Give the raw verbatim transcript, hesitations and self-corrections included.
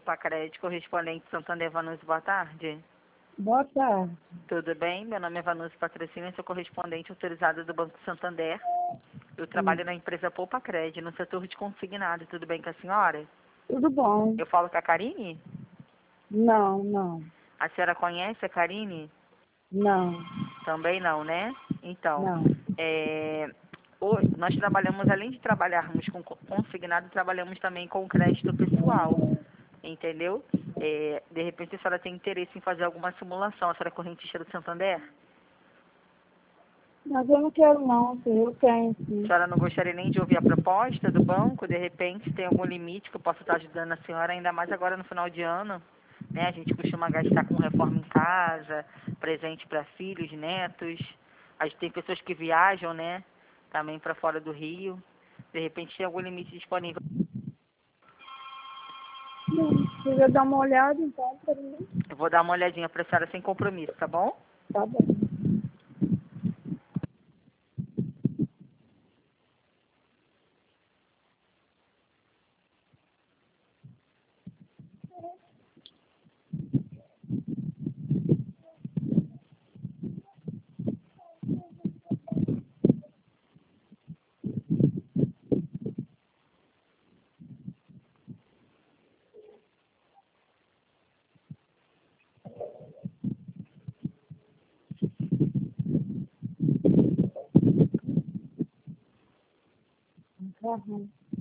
Pacred, correspondente Santander Vanucci, boa tarde. Boa tarde. Tudo bem? Meu nome é Vanucci Patrocínio, sou correspondente autorizada do Banco Santander. Eu trabalho Sim. na empresa Poupacred, no setor de consignado. Tudo bem com a senhora? Tudo bom? Eu falo com a Karine? Não, não, A senhora conhece a Karine? não, Também não, né? Então, não. é, o- nós trabalhamos, além de trabalharmos com co- consignado, trabalhamos também com crédito pessoal, entendeu? É, de repente a senhora tem interesse em fazer alguma simulação. A senhora é correntista do Santander? Mas eu não quero não, filho. Eu tenho, A sim. senhora não gostaria nem de ouvir a proposta do banco? De repente, tem algum limite que eu possa estar ajudando a senhora, ainda mais agora no final de ano? Né? A gente costuma gastar com reforma em casa, presente para filhos, netos. A gente tem pessoas que viajam, né? Também para fora do Rio. De repente, tem algum limite disponível? Não, queria dar uma olhada, então, para mim. Eu vou dar uma olhadinha para a senhora sem compromisso, tá bom? Tá bom. Tá bom.